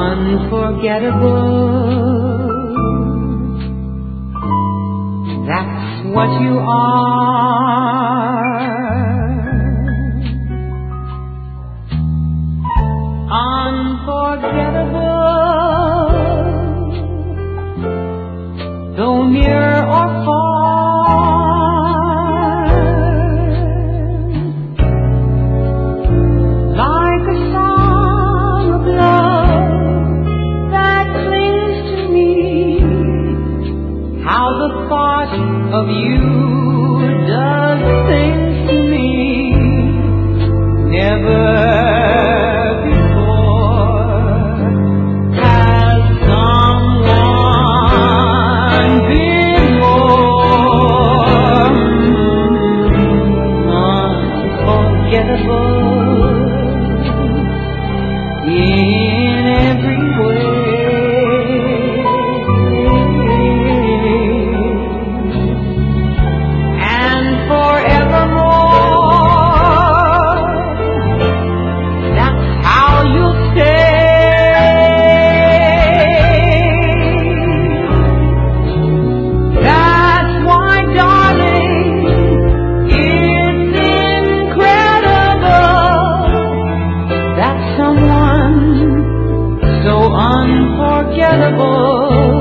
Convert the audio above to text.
unforgettable. That's what you are. Unforgettable, though near or far, like a song of love that clings to me. How the thought of you does things to me never before has someone been more unforgettable in every way. Someone so unforgettable